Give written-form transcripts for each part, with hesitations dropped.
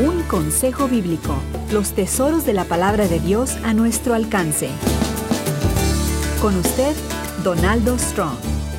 Un consejo bíblico. Los tesoros de la palabra de Dios a nuestro alcance. Con usted, Donaldo Strong.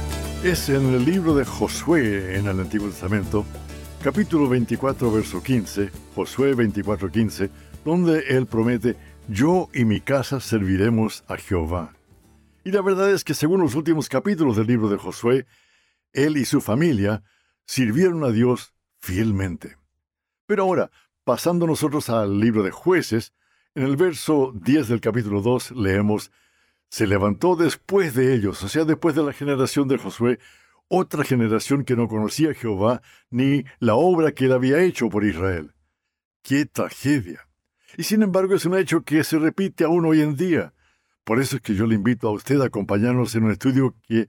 Es en el libro de Josué, en el Antiguo Testamento, capítulo 24, verso 15, Josué 24, 15, donde él promete: yo y mi casa serviremos a Jehová. Y la verdad es que según los últimos capítulos del libro de Josué, él y su familia sirvieron a Dios fielmente. Pero ahora, pasando nosotros al libro de Jueces, en el verso 10 del capítulo 2 leemos: se levantó después de ellos, o sea, después de la generación de Josué, otra generación que no conocía a Jehová ni la obra que él había hecho por Israel. ¡Qué tragedia! Y sin embargo es un hecho que se repite aún hoy en día. Por eso es que yo le invito a usted a acompañarnos en un estudio que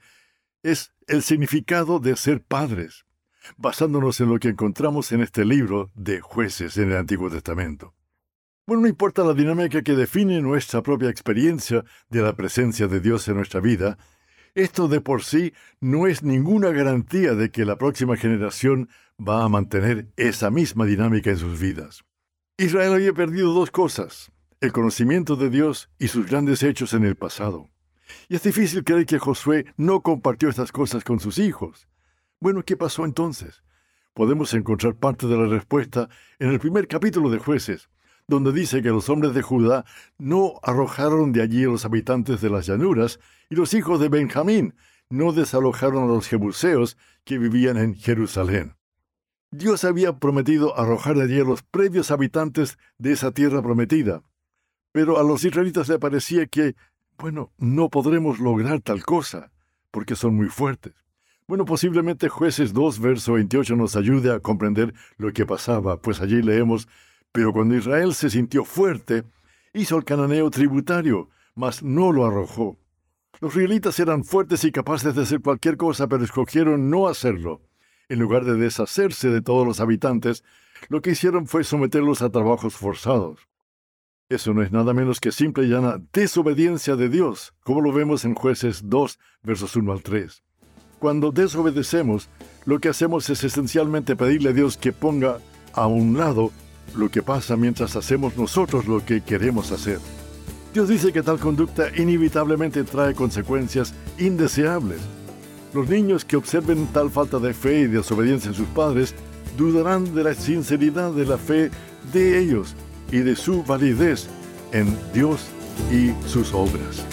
es el significado de ser padres, basándonos en lo que encontramos en este libro de Jueces en el Antiguo Testamento. Bueno, no importa la dinámica que define nuestra propia experiencia de la presencia de Dios en nuestra vida, esto de por sí no es ninguna garantía de que la próxima generación va a mantener esa misma dinámica en sus vidas. Israel había perdido dos cosas: el conocimiento de Dios y sus grandes hechos en el pasado. Y es difícil creer que Josué no compartió estas cosas con sus hijos. Bueno, ¿qué pasó entonces? Podemos encontrar parte de la respuesta en el primer capítulo de Jueces, donde dice que los hombres de Judá no arrojaron de allí a los habitantes de las llanuras, y los hijos de Benjamín no desalojaron a los jebuseos que vivían en Jerusalén. Dios había prometido arrojar de allí a los previos habitantes de esa tierra prometida, pero a los israelitas les parecía que, no podremos lograr tal cosa, porque son muy fuertes. Posiblemente Jueces 2, verso 28 nos ayude a comprender lo que pasaba, pues allí leemos: pero cuando Israel se sintió fuerte, hizo al cananeo tributario, mas no lo arrojó. Los israelitas eran fuertes y capaces de hacer cualquier cosa, pero escogieron no hacerlo. En lugar de deshacerse de todos los habitantes, lo que hicieron fue someterlos a trabajos forzados. Eso no es nada menos que simple y llana desobediencia de Dios, como lo vemos en Jueces 2, versos 1 al 3. Cuando desobedecemos, lo que hacemos es esencialmente pedirle a Dios que ponga a un lado lo que pasa mientras hacemos nosotros lo que queremos hacer. Dios dice que tal conducta inevitablemente trae consecuencias indeseables. Los niños que observen tal falta de fe y desobediencia en sus padres dudarán de la sinceridad de la fe de ellos y de su validez en Dios y sus obras.